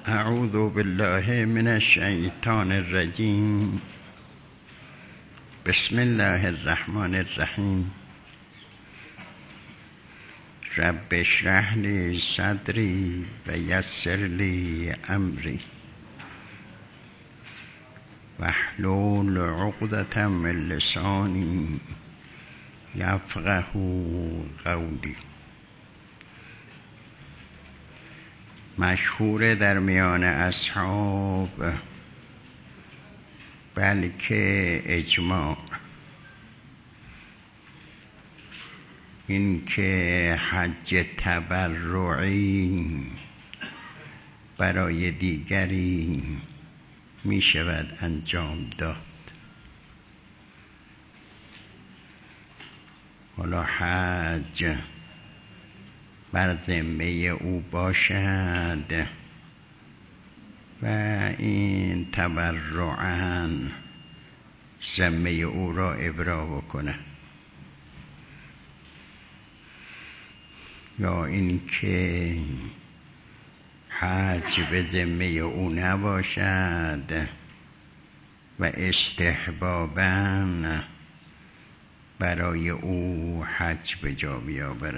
اعوذ بالله من الشیطان الرجیم. بسم الله الرحمن الرحیم. رب اشرح لی صدری و یسر لی امری واحلل عقدة من لسانی یفقهوا قولی. مشهور در میان اصحاب، بلکه اجماع، این که حج تبرعی برای دیگری می شود انجام داد. حالا حج بر ذمه او باشد و این تبرعاً ذمه او را ابرا بکنه، یا این که حج به ذمه او نباشد و استحباباً برای او حج به جا بیاوره.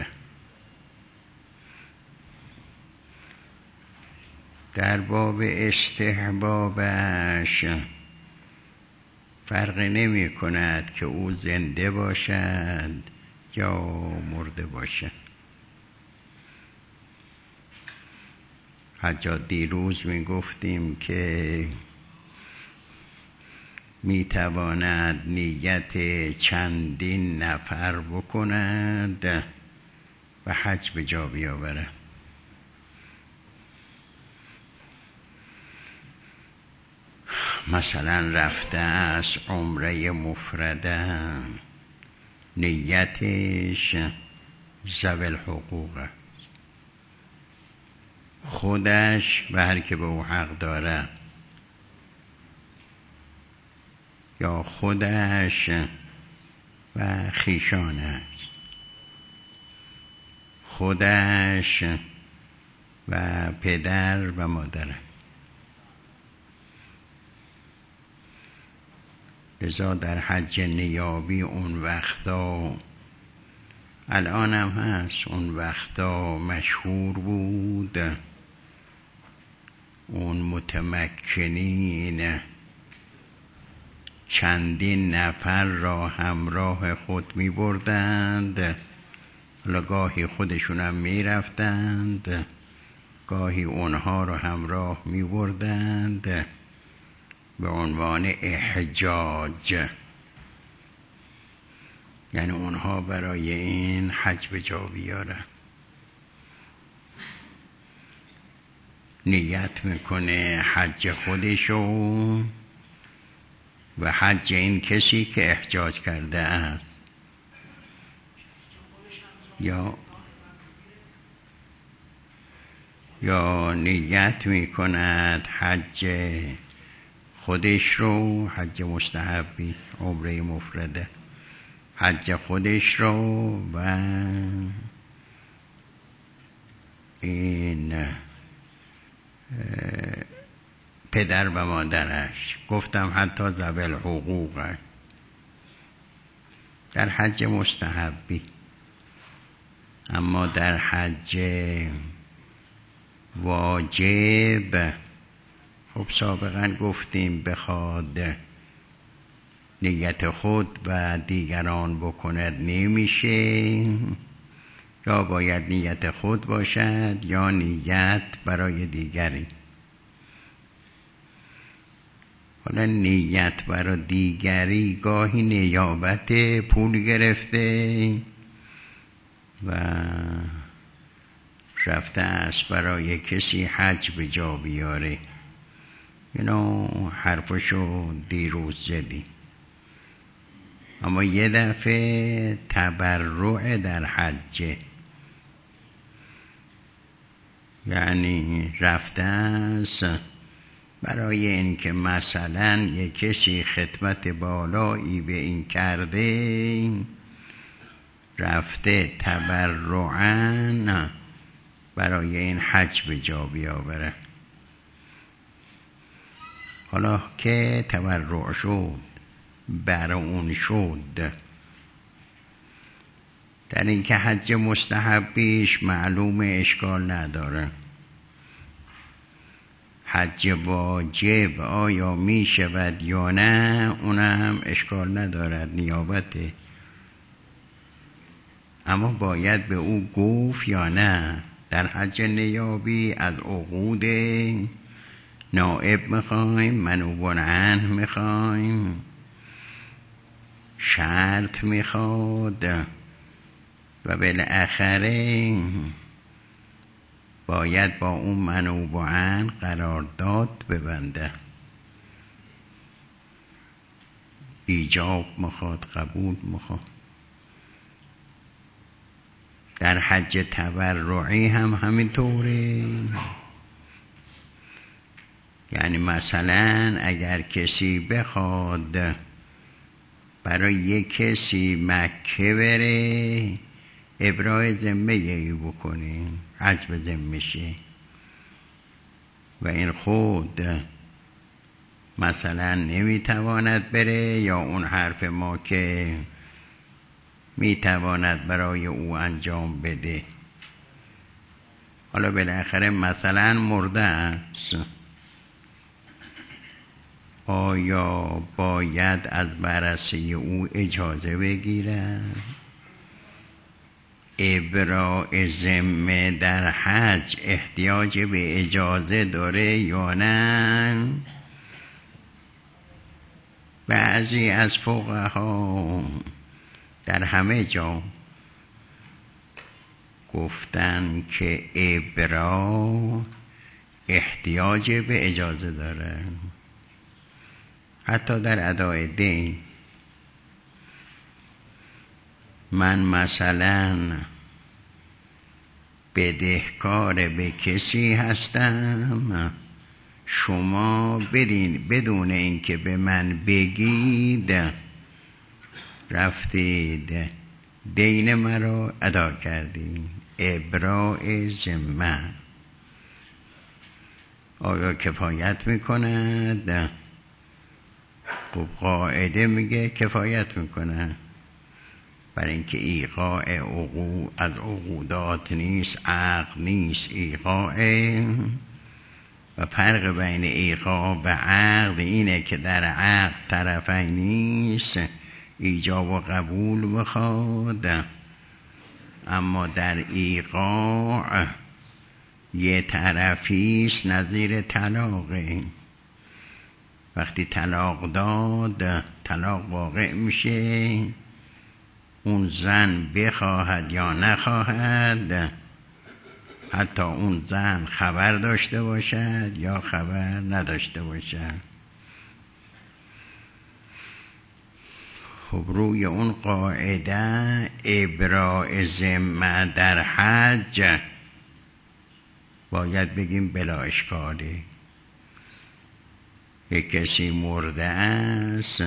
در باب استحبابش فرق نمی کند که او زنده باشد یا مرده باشد. حتی دیروز می گفتیم که می تواند نیت چندین نفر بکند و حج به جا بیاورد. مثلا رفته از عمره مفرده، نیتش ذوی الحقوق است، خودش و هر که به او حق داره، یا خودش و خویشانش، خودش و پدر و مادر. لذا در حج نیابی اون وقتا، الان هم هست، اون وقتا مشهور بود اون متمکنین چندین نفر را همراه خود می بردند. حالا گاهی خودشون هم می رفتند، گاهی اونها را همراه می بردند به عنوان احجاج، یعنی اونها برای این حج به جا بیارن. نیت میکنه حج خودشو و حج این کسی که احجاج کرده است، یا نیت میکند حج خودش رو، حج مستحبی، عمره مفرده، حج خودش رو و این پدر و مادرش. گفتم حتی ذوی الحقوق در حج مستحبی. اما در حج واجب، خب سابقا گفتیم بخواد نیت خود و دیگران بکند نمیشه، یا باید نیت خود باشد یا نیت برای دیگری. حالا نیت برای دیگری گاهی نیابت پول گرفته و رفته است برای کسی حج به جا بیاره. اینو حرفشو دیروز زدی. اما یه دفعه تبرع در حج، یعنی رفته است برای اینکه مثلا یه کسی خدمت بالایی به این کرده، رفته تبرعاً برای این حج به جا بیاوره. حالا که تبرع شد بر اون شد. در این که حج مستحبیش معلوم اشکال نداره. حج واجب آیا می شود یا نه، اونم اشکال ندارد، نیابته. اما باید به او گفت یا نه. در حج نیابی از عقود نائب میخوایم، منوب عنه میخوایم، شرط میخواد و بالاخره باید با اون منوب عنه قرارداد ببنده. ایجاب میخواد، قبول میخواد. در حج تبرعی هم همینطوره. یعنی مثلا اگر کسی بخواد برای یک کسی مکه بره، ابراء ذمه ای بکنه، حج به ذمشه، و این خود مثلا نمیتواند بره، یا اون حرف ما که میتواند برای او انجام بده. حالا بالاخره مثلا مرده است، آیا باید از بررسی او اجازه بگیرد؟ ابراء ذمه در حج احتیاج به اجازه داره یا نه؟ بعضی از فقها در همه جا گفتن که ابراء احتیاج به اجازه داره، حتی در ادای دین. من مثلا بدهکار به کسی هستم، شما بدون اینکه به من بگید رفتید دین مرا ادا کردید. ابراء ذمه آیا کفایت میکند؟ خب قاعده میگه کفایت میکنه، برای اینکه ایقاع از عقودات نیست، عقد نیست، ایقاع. و فرق بین ایقاع و عقد اینه که در عقد طرفین نیست، ایجاب و قبول بخواد، اما در ایقاع یه طرفیست، نظیر طلاقه. وقتی طلاق داد، طلاق واقع میشه، اون زن بخواهد یا نخواهد، حتی اون زن خبر داشته باشد یا خبر نداشته باشد. خب روی اون قاعده ابراء ذمه در حج باید بگیم بلا اشکاله. یک کسی مرده است،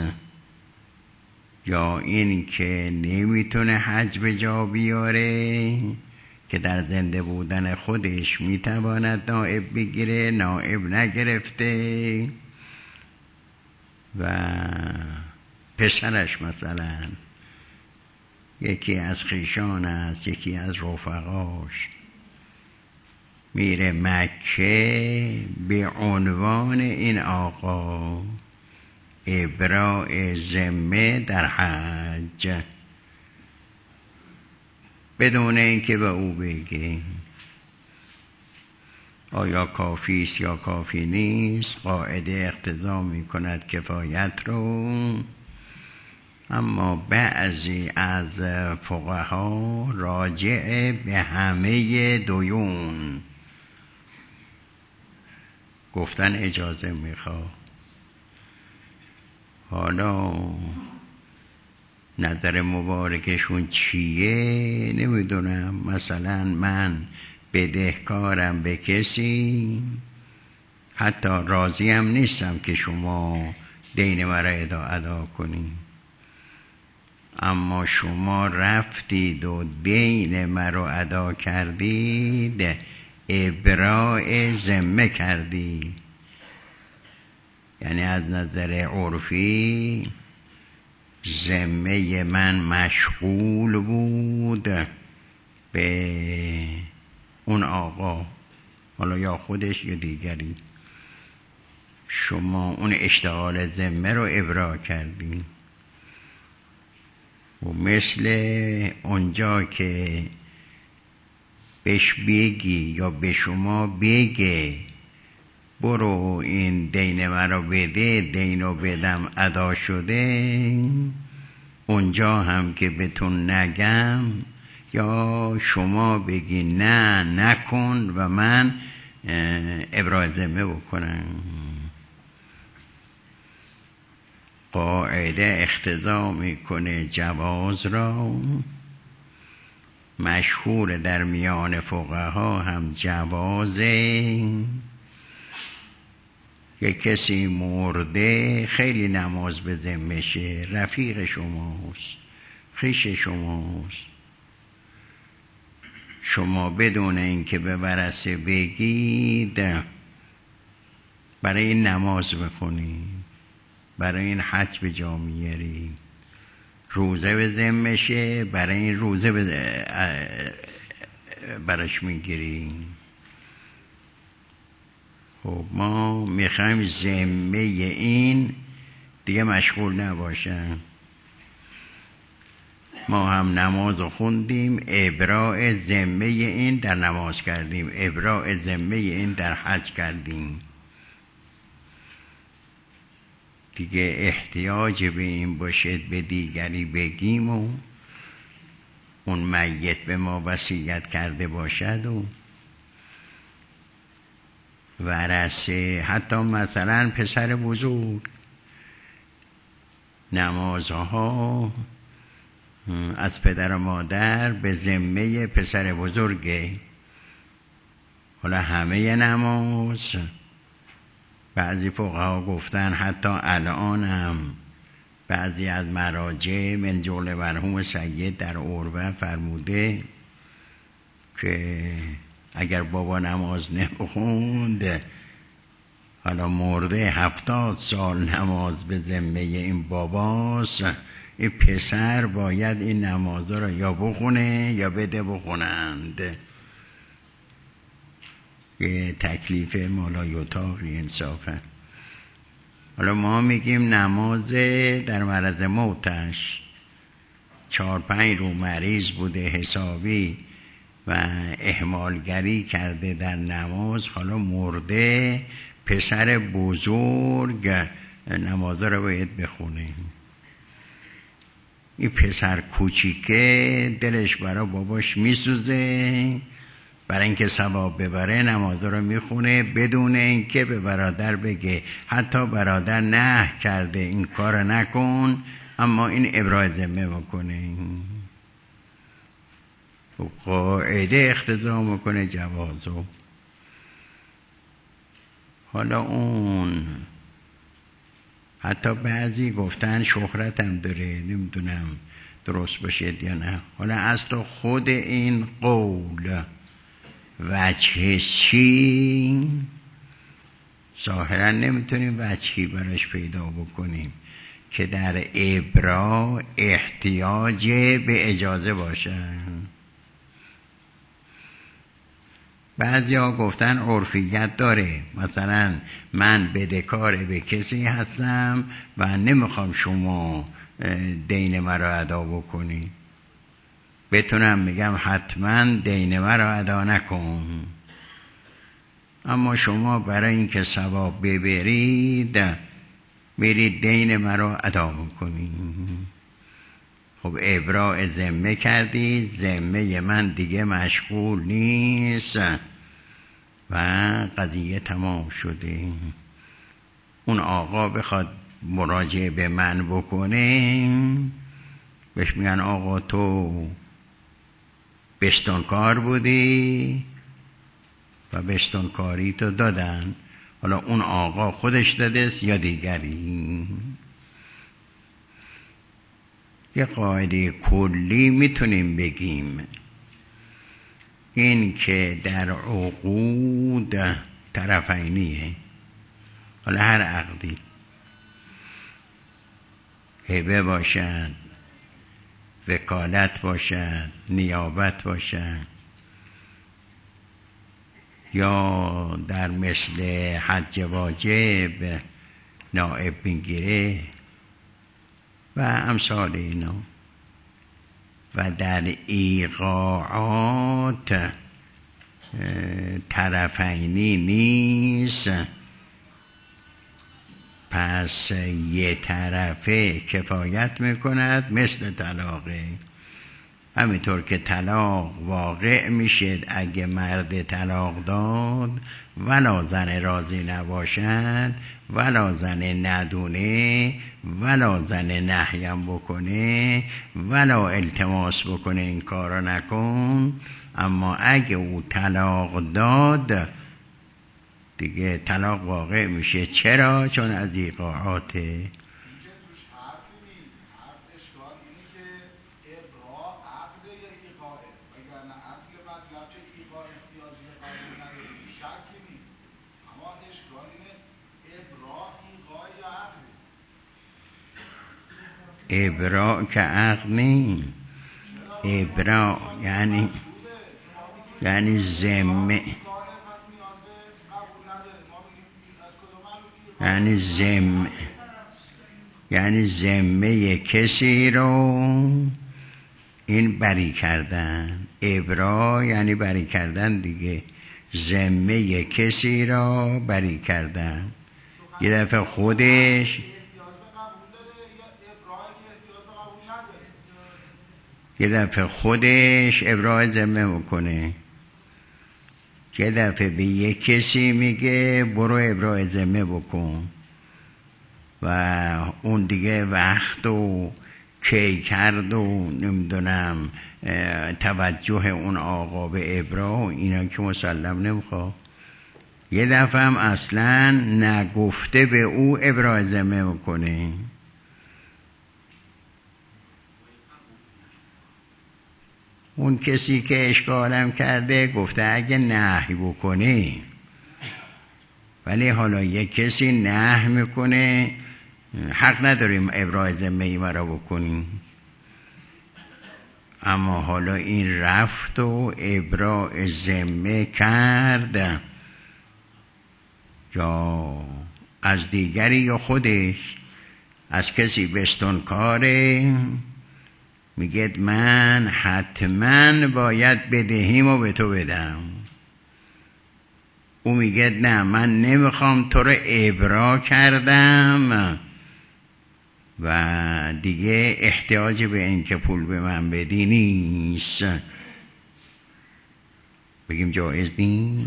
یا این که نمیتونه حج به جا بیاره، که در زنده بودن خودش میتواند نائب بگیره، نائب نگرفته، و پسرش مثلا یکی از خویشان است، یکی از رفقاش، میره مکه به عنوان این آقا، ابراء ذمه در حج، بدون اینکه به او بگیم. آیا کافی است یا کافی نیست؟ قاعده اقتضا می کند کفایت رو، اما بعضی از فقها راجع به همه دیون گفتن اجازه میخواد. حالا نظر مبارکشون چیه نمیدونم. مثلا من بدهکارم به کسی، حتی راضیم نیستم که شما دین مرا ادا کنید، اما شما رفتید و دین مرا ادا کردید، ابراء ذمه کردید. یعنی از نظر عرفی ذمه من مشغول بود به اون آقا، حالا یا خودش یا دیگری. شما اون اشتغال ذمه رو ابراء کردین و مثل اونجا که بهش بگی یا به شما بگه برو این دین مرا بده، دینو بدم ادا شده، اونجا هم که بهتون نگم یا شما بگی نه نکن و من ابراء ذمه بکنم. قاعده اقتضا میکنه جواز را، مشهور در میان فقها هم جوازه. یک کسی مرده خیلی نماز به ذمشه، رفیق شماست، خویش شماست، شما بدون اینکه به ورثه بگید برای این نماز بخونید، برای این حج به جا میارید، روزه به ذمشه، برای این روزه براش میگیریم. خب ما میخوایم ذمه این دیگه مشغول نباشن. ما هم نماز خوندیم، ابراء ذمه این در نماز کردیم، ابراء ذمه این در حج کردیم. دیگه احتیاج به این باشد به دیگری بگیم و اون میت به ما وصیت کرده باشد و ورثه، حتی مثلا پسر بزرگ، نمازها از پدر و مادر به ذمه پسر بزرگه. حالا همه نماز، بعضی فقها گفتن حتی الان هم بعضی از مراجع من جمله مرحوم سید در عروه فرموده که اگر بابا نماز نمیخوند، حالا مرده 70 سال نماز به ذمه این باباست، این پسر باید این نمازها را یا بخونه یا بده بخونند. یه تکلیف مولا یطاقی انصافا. حالا ما میگیم نماز در مرض موتش 4-5 رو مریض بوده حسابی و اهمالگری کرده در نماز، حالا مرده، پسر بزرگ نماز رو باید بخونه. این پسر کوچیکه دلش برای باباش میسوزه، برای اینکه ثواب ببره نماز رو میخونه بدون اینکه به برادر بگه. حتی برادر نه کرده این کار نکن، اما این ابراء ذمه میکنه. قاعده اقتضا میکنه جوازو. حالا اون حتی بعضی گفتن شهرت هم داره، نمیدونم درست باشد یا نه. حالا اصلا خود این قول وجه چی؟ ظاهرا نمیتونیم وجهی براش پیدا بکنیم که در ابراء احتیاج به اجازه باشه. بعضی ها گفتن عرفیت داره، مثلا من بدهکار به کسی هستم و نمیخوام شما دین مرا ادا بکنی، بتونم میگم حتما دین مرا ادا نکن، اما شما برای اینکه ثواب ببرید برید دین مرا ادا میکنی. خب ابراء ذمه کردی، ذمه من دیگه مشغول نیست و قضیه تمام شده. اون آقا بخواد مراجعه به من بکنه، بهش میگن آقا تو بستانکار بودی و بستانکاری تو دادن، حالا اون آقا خودش داده یا دیگری. یه قاعده کلی میتونیم بگیم این که در عقود طرفینیه، حالا هر عقدی هبه باشد، وکالت باشد، نیابت باشد، یا در مثل حج واجب نائب میگیره و امثال اینا. و در ایقاعات طرفینی نیست، پس یه طرفه کفایت میکند مثل طلاقه. همینطور که طلاق واقع میشه اگه مرد طلاق داد ولا زن راضی نباشد، ولا زن ندونه، ولا زن نهیم بکنه، ولا التماس بکنه این کارو نکن. اما اگه او طلاق داد دیگه طلاق واقع میشه. چرا؟ چون از ایقاعاته. ابراء که عقد نی. ابراء یعنی ذمه، یعنی ذمه کسی رو این بری کردن. ابراء یعنی بری کردن دیگه، ذمه کسی را بری کردن. یه دفعه خودش ابراء ذمه میکنه، یه دفعه به یه کسی میگه برو ابراء ذمه بکن و اون دیگه وقت و کی کرد و نمیدونم توجه اون آقا به ابراء و اینا که مسلم نمیخواد. یه دفعه هم اصلا نگفته به او ابراء ذمه میکنه. اون کسی که اشکالم کرده گفته اگه نهی بکنه، ولی حالا یک کسی نهی میکنه حق نداریم ابراء ذمه ای مرا بکنیم. اما حالا این رفت و ابراء ذمه کرد، یا از دیگری یا خودش از کسی بستانکاره، میگه من حتما باید بدهیمو به تو بدم. او میگه نه من نمیخوام، تو رو ابراء کردم و دیگه احتیاج به این که پول به من بدی نیست. بگیم جایز نیست.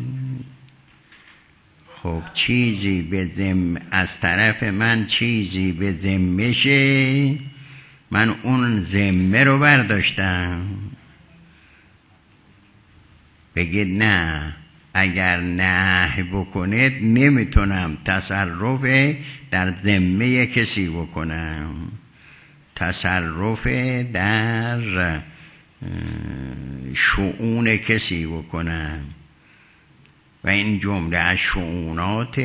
خب چیزی به ذمه از طرف من، چیزی به ذمه شه، من اون ذمه رو برداشتم. بگید نه، اگر نه بکنید نمیتونم تصرف در ذمه کسی بکنم، تصرف در شؤون کسی بکنم و این جمله از شؤونات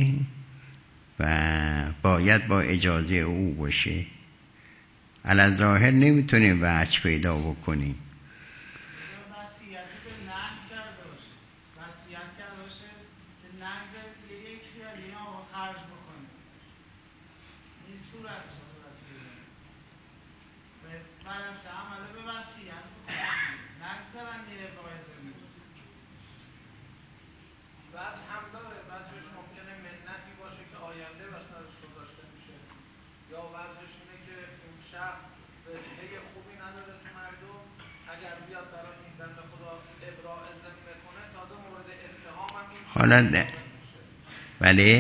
و باید با اجازه او باشه. علی ظاهر نمیتونیم وجه پیدا بکنیم. حالا ده بله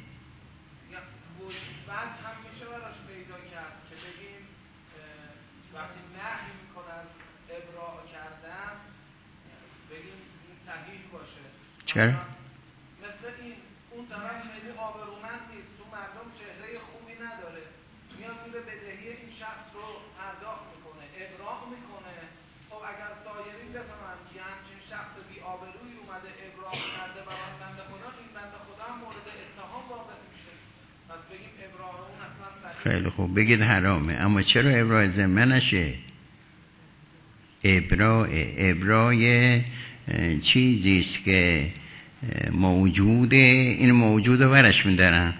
بعض هم میشه براش پیدا کرد که بگیم وقتی نهی میکنه از ابراء کردن بگیم این صحیح باشه. چرا؟ مثل این اون طرف خیلی آبرومند نیست، تو مردم چهره خوبی نداره، میاد میره بدهی این شخص رو پرداخت میکنه، ابراء میکنه. خب اگر سایرین بفهمن که همچین شخص بی آبرویی اومده ابراء کرده برای بنده خدا، این بنده خدا هم مورد اتهام واقع میشه. پس بگیم ابراء اون اصلا صحیح خیلی خوب بگید حرامه، اما چرا ابراء ذمه نشه؟ ابرای چیزیست که موجوده، این موجود رو برش میدارن.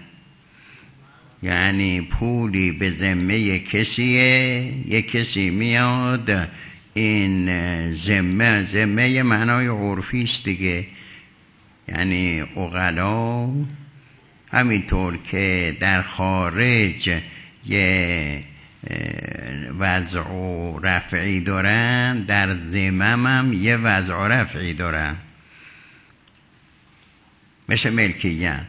یعنی پولی به ذمه کسیه، یک کسی میاد این ذمه معنای عرفی است دیگه، یعنی عقلا همینطور که در خارج یه وضع و رفعی دارن، در ذمم هم یه وضع و رفعی دارن. مثل ملکیت،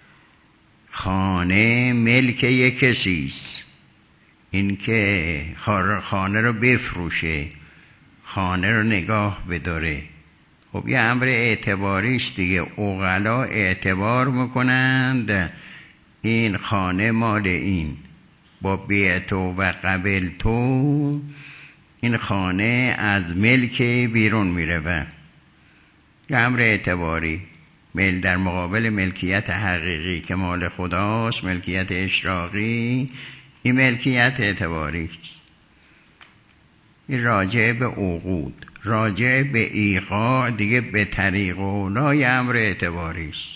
خانه ملک یک کسیست، این که خانه رو بفروشه، خانه رو نگاه بداره، خب یه امر اعتباری است دیگه. عقلا اعتبار میکنند این خانه مال این، با بیعت و قبل تو این خانه از ملک بیرون میره. یه امر اعتباری در مقابل ملکیت حقیقی که مال خداست، ملکیت اشراقی، این ملکیت اعتباری است. این راجع به عقود، راجع به ایقاع دیگه به طریق اولای امر اعتباری است.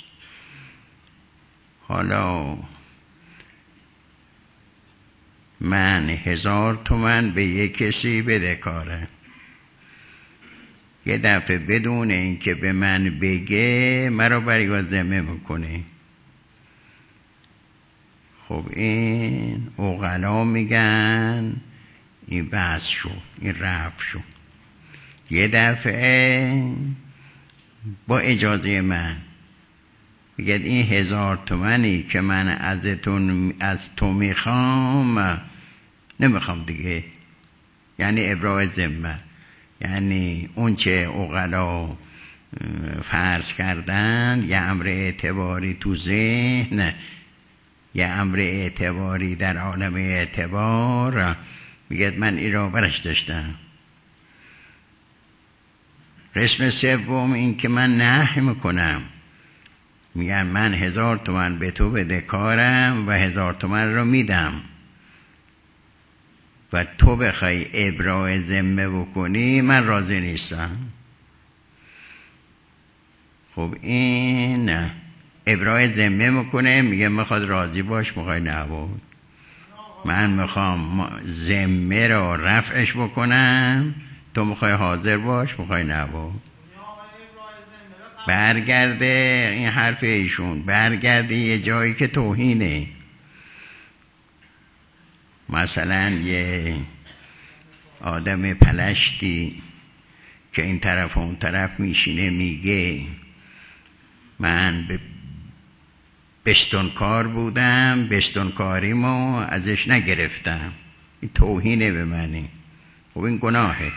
حالا من 1000 تومن به یک کسی بدهکارم، یه دفعه بدون این که به من بگه مرا بری ذمه میکنه. خب این عقلا میگن این بحث شد، این رفع شد. یه دفعه با اجازه من بگید این 1000 تومنی که من از تو میخوام نمیخوام دیگه، یعنی ابراء ذمه، یعنی اون چه عقلا فرض کردن یه امر اعتباری تو ذهن، یه امر اعتباری در عالم اعتبار، میگه من این را برش داشتم. قسم سوم این که من نهی میکنم، میگم من 1000 تومن به تو بدهکارم و 1000 تومن رو میدم و تو بخوای ابراء ذمه بکنی من راضی نیستم. خب این ابراء ذمه میکنه، میگه میخواد راضی باش، میخوای نبود. من میخوام ذمه را رفعش بکنم، تو میخوای حاضر باش، میخوای نبود. برگرده این حرف ایشون، برگرده یه جایی که توهینه. مثلا یه آدم پلشتی که این طرف و اون طرف میشینه میگه من به بستانکار بودم، بستانکاریمو ازش نگرفتم، این توهینه به منی. خب این گناهه،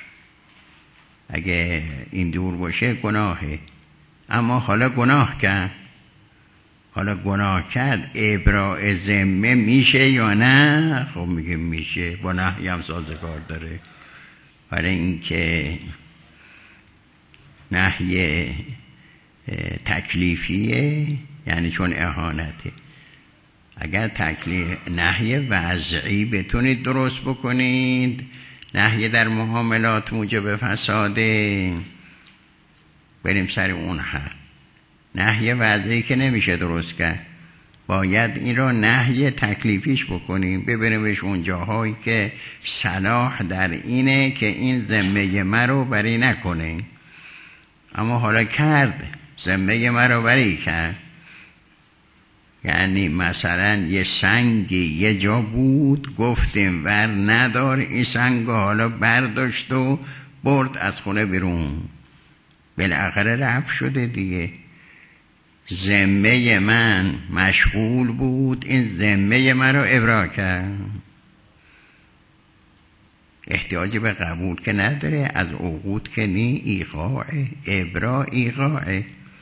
اگه این دور باشه گناهه. اما حالا گناه کرد، ابراء ذمه میشه یا نه؟ خب میگه میشه، با نهی هم سازگار داره. برای اینکه نهی تکلیفیه، یعنی چون اهانته. اگر نهی وضعی بتونید درست بکنید، نهی در معاملات موجب فساده، بریم سر اون حل. نهی وضعی که نمیشه درست کرد، باید این را نهی تکلیفیش بکنیم، ببریمش اون جاهایی که صلاح در اینه که این ذمه مرا بری نکنه. اما حالا کرد، ذمه مرا بری کرد. یعنی مثلا یه سنگی یه جا بود، گفتیم ور ندار، این سنگ حالا برداشت و برد از خونه بیرون، بالاخره رفع شده دیگه. ذمه من مشغول بود، این ذمه من رو ابراء کرد. احتیاج به قبول که نداره، از عقود که نی، ایقاعه، ابراء ایقاعه.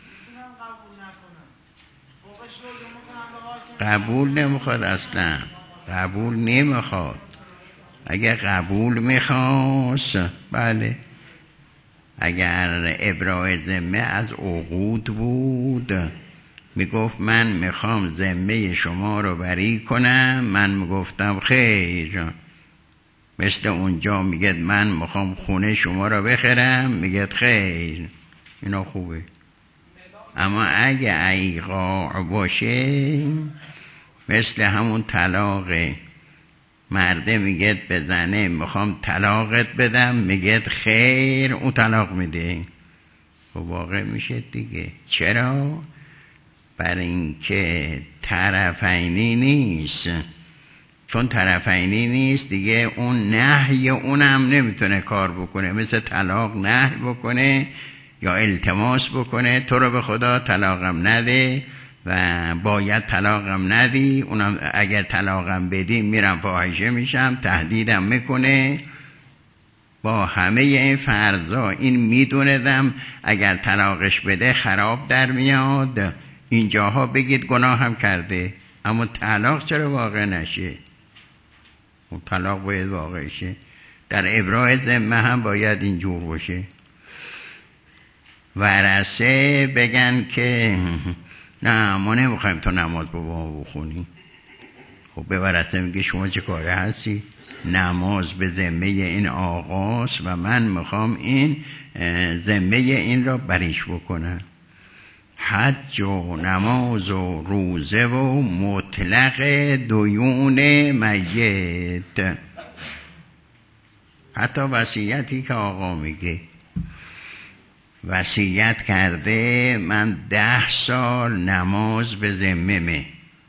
قبول نمیخواد، اصلا قبول نمیخواد. اگر قبول میخواست، بله، اگر ابراء ذمه از عقود بود میگفت من میخوام ذمه شما رو بری کنم، من میگفتم خیر. مثل اونجا میگه من میخوام خونه شما رو بخرم، میگه خیر. اینا خوبه. اما اگه ایقاع باشه مثل همون طلاق، مرده میگه به زنه میخوام طلاقت بدم، میگه خیر، اون طلاق میده. خب واقع میشه دیگه. چرا؟ برای اینکه طرفینی نیست. چون طرفینی نیست دیگه اون نهی اونم نمیتونه کار بکنه. مثل طلاق نهی بکنه یا التماس بکنه تو رو به خدا طلاقم نده و باید طلاقم ندی، اونم اگر طلاقم بدی میرم فاحشه میشم، تهدیدم میکنه. با همه این فرضا این میدوندم اگر طلاقش بده خراب در میاد، اینجاها بگید گناه هم کرده. اما طلاق چرا واقع نشه؟ اون طلاق باید واقع شه. در ابراء ذمه هم باید اینجور باشه. ورثه بگن که نه ما نمیخوایم تو نماز بابا بخونی. خب به ورثه میگه شما چه کاره هستی؟ نماز به ذمه این آقاست و من میخوام این ذمه این را بریش بکنم. حج و نماز و روزه و مطلق دیون میت. حتی وصیتی که آقا میگه وصیت کرده من 10 سال نماز به ذممه،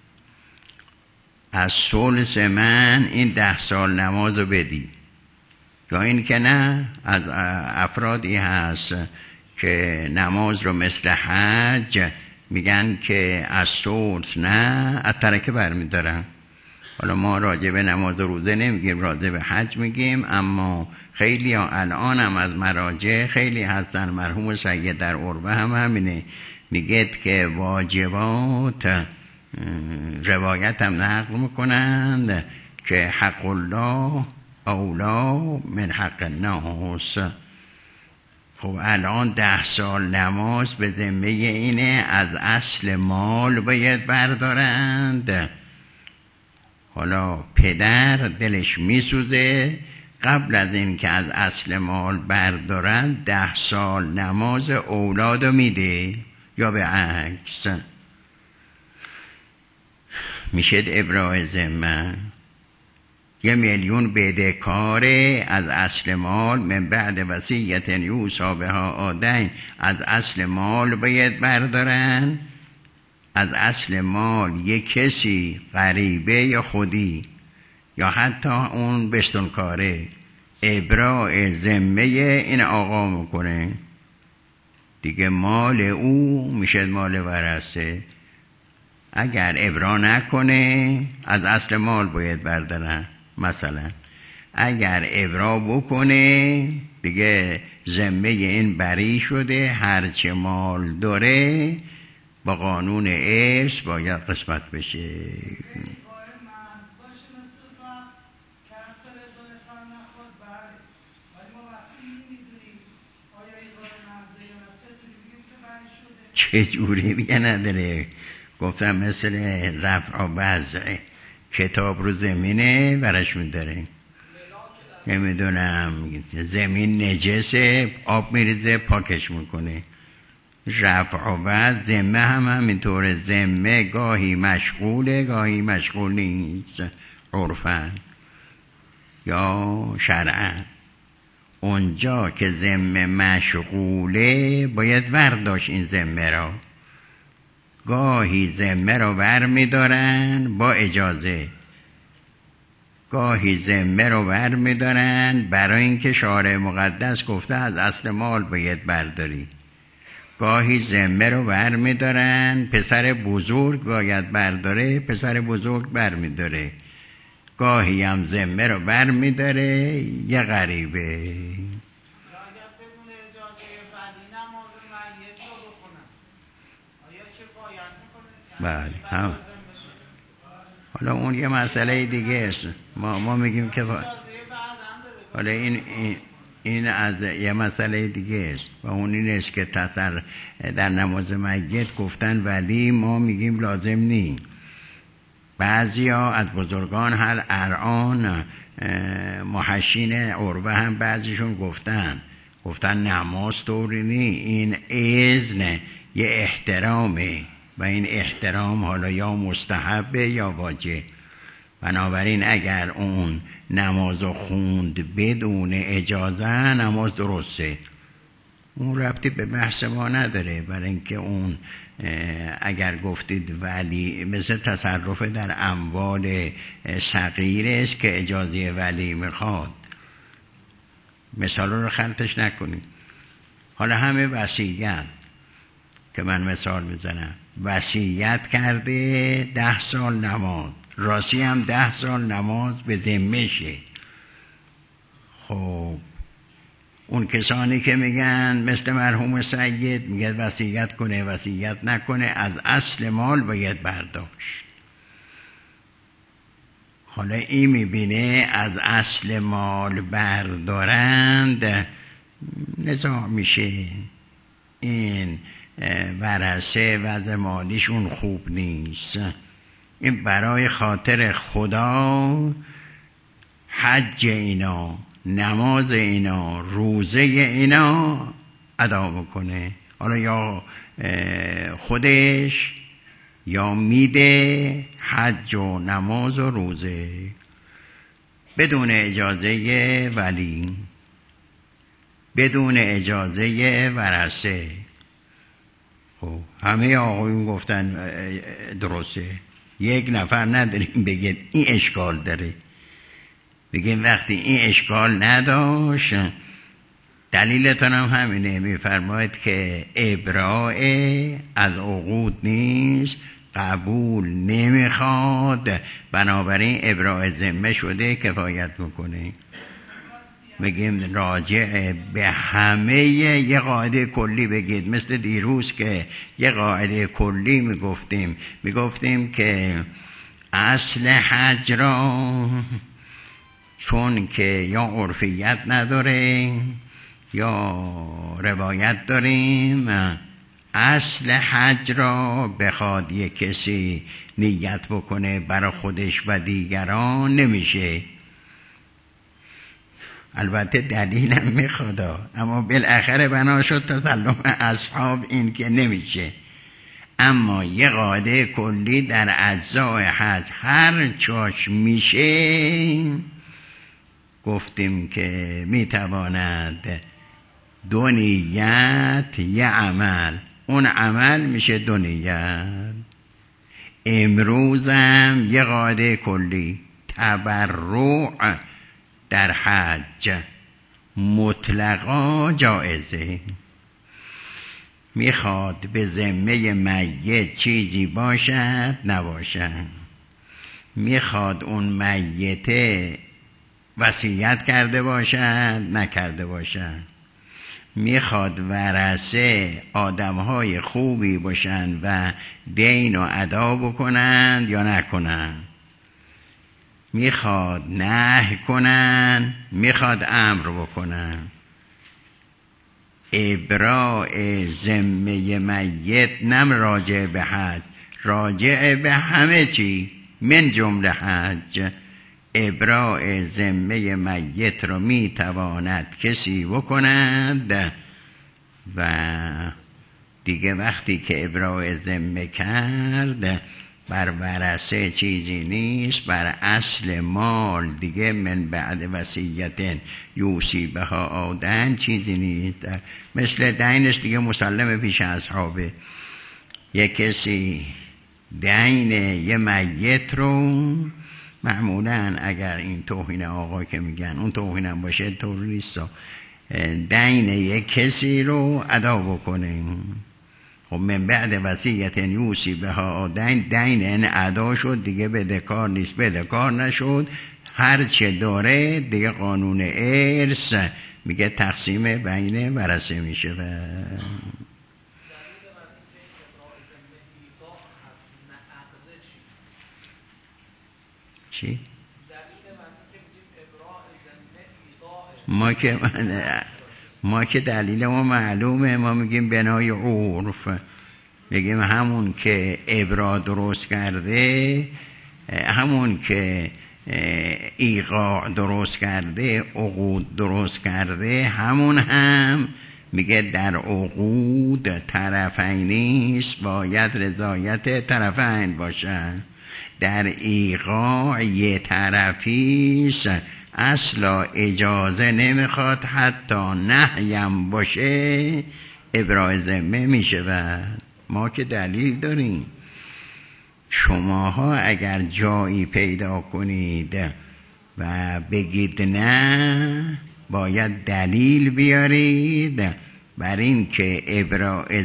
از ثلث من این 10 سال نماز رو بدی. یا این که نه، از افرادی هست که نماز رو مثل حج میگن که از ثلث نه از ترکه برمیدارن. حالا ما راجع به نماز و روزه نمیگیم، راجع به حج میگیم. اما خیلی الان هم از مراجع خیلی هستن، مرحوم سید در عربه هم همینه، میگه که واجبات روایت هم نقل میکنند که حق الله اولا من حق الناس. خب الان 10 سال نماز به ذمه اینه، از اصل مال باید بردارند. حالا پدر دلش میسوزه قبل از این که از اصل مال بردارند 10 سال نماز اولادو میده، یا به عکس. میشه ابراء ذمه. 1 میلیون بدهکاره از اصل مال من بعد وصیت یوصی بها آدین، از اصل مال باید بردارن. از اصل مال یک کسی غریبه یا خودی یا حتی اون بستانکاره ابراء ذمه این آقا میکنه دیگه، مال او میشه مال ورثه. اگر ابراء نکنه از اصل مال باید بردارن. مثلا اگر ابراء بکنه دیگه ذمه این بری شده، هرچه مال داره با قانون ارث باید قسمت بشه. چه جوری دیگه نداره. گفتم مثل رفع و وضع، کتاب رو زمینه برش میداره. نمیدونم زمین نجسه آب میریزه پاکش میکنه. رفع و وضع ذمه هم همینطوره. ذمه گاهی مشغوله گاهی مشغول نیست، عرفاً یا شرعاً. اونجا که ذمه مشغوله باید برداشت این ذمه را. گاهی ذمه را بر میدارن با اجازه، گاهی ذمه را بر میدارن برای اینکه شارع مقدس گفته از اصل مال باید برداری. گاهی ذمه رو بر میدارن، پسر بزرگ باید برداره، پسر بزرگ بر میداره. گاهی هم ذمه رو بر میداره یه غریبه. بله هم. حالا اون یه مسئله دیگه است. ما میگیم که حالا این از یه مسئله دیگه است و اون این است که در نماز میت گفتن ولی ما میگیم لازم نی. بعضیا از بزرگان هر ارعان محشین عروه هم بعضیشون گفتن نماز طوری نی، این اذن یه احترامه و این احترام حالا یا مستحبه یا واجب. بنابراین اگر اون نمازو خوند بدون اجازه نماز درسته، اون ربطی به بحث ما نداره. برای اینکه اون اگر گفتید ولی مثل تصرف در اموال صغیر است که اجازه ولی میخواد، مثال رو خلطش نکنید. حالا همه وصیت که من مثال بزنم، وصیت کرده 10 سال نماز، راستی هم 10 سال نماز به ذمشه. خب اون کسانی که میگن مثل مرحوم سید میگه وصیت کنه وصیت نکنه، از اصل مال باید برداشت. حالا این میبینه از اصل مال بردارند نزاع میشه، این ورثه وضع مالیشون خوب نیست. این برای خاطر خدا حج اینا، نماز اینا، روزه اینا ادا بکنه. حالا یا خودش یا میده حج و نماز و روزه بدون اجازه ولی، بدون اجازه ورثه. خب همه آقایون گفتن درسته، یک نفر نداریم بگید این اشکال داره. بگیم وقتی این اشکال نداشت، دلیلتون هم همینه، میفرماید که ابراء از عقود نیست، قبول نمیخواد، بنابراین ابراء ذمه شده کفایت میکنه. بگیم راجع به همه یه قاعده کلی بگید، مثل دیروز که یه قاعده کلی میگفتیم که اصل حج را چون که یا عرفیت نداره یا روایت داریم، اصل حج را بخواد یک کسی نیت بکنه برای خودش و دیگران نمیشه. البته دلیلم میخواد، اما بالاخره بنا شد تسلم اصحاب این که نمیشه. اما یه قاعده کلی در اجزاء حج هر چاش میشه، گفتیم که میتواند 2 نیت یه عمل، اون عمل میشه 2 نیت. امروزم یه قاعده کلی، تبرع در حج مطلقا جائزه. میخواد به ذمه میت چیزی باشد نباشد، میخواد اون میت وصیت کرده باشد نکرده باشد، میخواد ورثه آدمهای خوبی باشند و دین رو ادا بکنند یا نکنند، میخواد نهی کنن میخواد امر بکنن. ابراء ذمه میت نم راجع به حج، راجع به همه چی من جمله حج. ابراء ذمه میت رو میتواند کسی بکند و دیگه وقتی که ابراء ذمه کرد بر ورثه چیزی نیست، بر اصل مال دیگه من بعد وصیت یوصی بها آدن چیزی نیست. مثل دینش دیگه مسلم پیش اصحابه. یک کسی دین یه میت رو معمولا اگر این توهین آقا که میگن اون توهینم باشه طور نیست، دین یک کسی رو ادا بکنه. خب من بعد وصیت یوصی بها آدن، دین این ادا شد دیگه بدهکار نیست، بدهکار نشد، هر چه داره دیگه قانون ارث میگه تقسیم بین ورثه میشه. چی؟ ما که دلیل ما معلومه، ما میگیم بنای عرف، میگیم همون که ابرا درست کرده، همون که ایقاع درست کرده، عقود درست کرده، همون هم میگه در عقود طرفین نیست، باید رضایت طرفین باشن. در ایقاع یه طرفیست، اصلا اجازه نمیخواد، حتی نهیم باشه ابراء ذمه میشه. و ما که دلیل داریم. شماها اگر جایی پیدا کنید و بگید نه، باید دلیل بیارید بر این که ابراء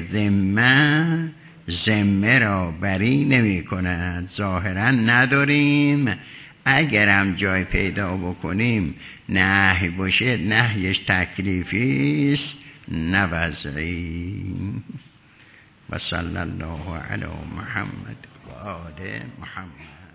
ذمه را بری نمی کند. ظاهرا نداریم. اگرم جای پیدا بکنیم نهی باشه، نهیش تکلیفیست نه وضعی. و صلی الله علی محمد و آل محمد.